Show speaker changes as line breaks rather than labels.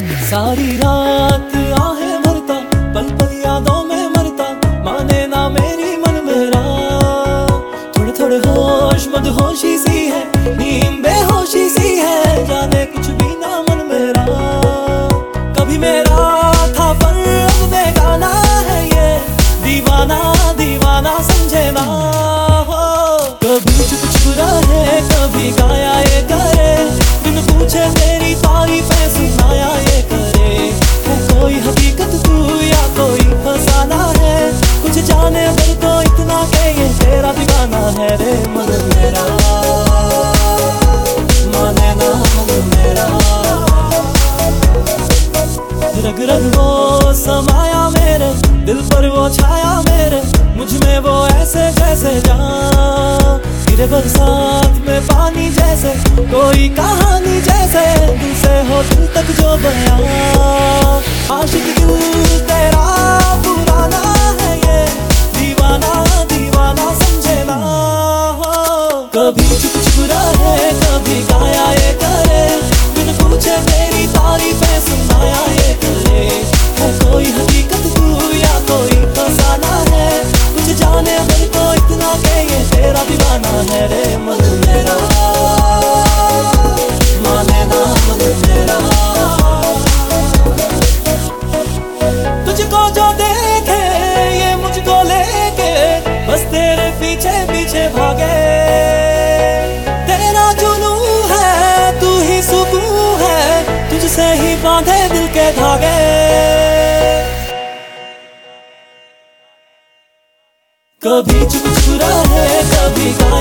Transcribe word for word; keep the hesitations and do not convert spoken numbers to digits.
सारी रात आहें भरता, पल पल यादों में मरता, माने ना मेरी मन मेरा। थोड़े थोड़े होश मदहोशी सी है, नींद बेहोशी सी है, जाने कुछ भी ना मन मेरा। कभी मेरा था पर अब बेगाना है ये, दीवाना दीवाना समझे ना हो। कभी चुप चुप रहे, कभी गाया ये करे, बिन पूछे तेरी तारीफें सुनाया ये करे। है कोई हकीकत तू या कोई फसाना है, कुछ जाने पर तो इतना के ये तेरा दीवाना है रे मन मेरा। माने ना मन मेरा, रग रग वो समाया मेरे, दिल पर वो छाया मेरे, मुझ में वो ऐसे जैसे जान गिरे बरसात में पानी जैसे, कोई कहानी जैसे, दिल से हो दिल तक जो बयां। आशिक दिल तेरा पुराना है ये, दीवाना दीवाना समझे ना हो। कभी चुप चुप रहे, कभी गाया ये करे, बिन पूछे तेरी तारीफें सुनाया ये करे। है कोई हकीकत तू या कोई फसाना है, कुछ जाने पर तो इतना के ये तेरा दीवाना है रे मन मेरा। माने ना मन मेरा, तुझको जो देखे ये मुझको लेके, बस तेरे पीछे पीछे भागे। तेरा जुनू है तू ही सुकून है, तुझसे ही बांधे दिल के धागे। कभी चुप चुप रहे, कभी गाया